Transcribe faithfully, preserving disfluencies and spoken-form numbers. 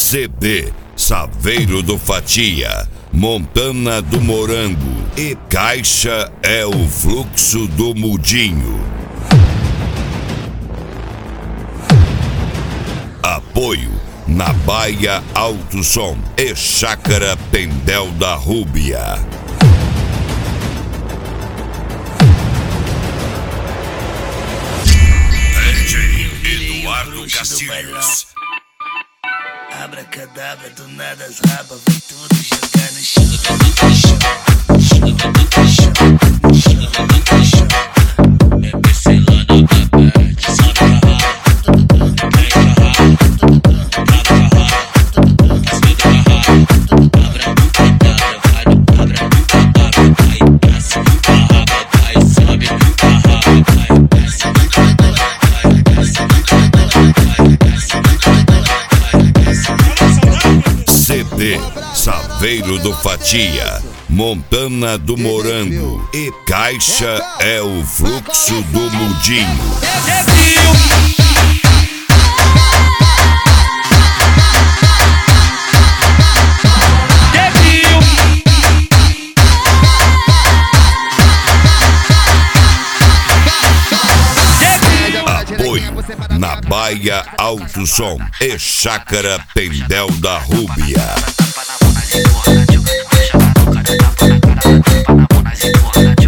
C D Saveiro do Fatia, Montana do Morango e Caixa é o Fluxo do Mudinho. Apoio na Baia Alto Som e Chácara Pendel da Rúbia. D J Eduardo Castilhos. Abracadabra, do nada as rabas, vai tudo jogar no chão. Joga no chão, joga no chão. É Barcelona, babá, que sobe a raba. Quem carraba, cava carraba, desce do carraba. Abracadabra, vai no abracadabra, vai desce do carraba, vai sobe do carraba, vai desce do carraba, vai desce do carraba, vai desce do carraba. C D Saveiro do Fatia, Montana do Morango e Caixa é o Fluxo do Mudinho. Apoio na Baia Alto Som e Chácara Pendel da Rúbia.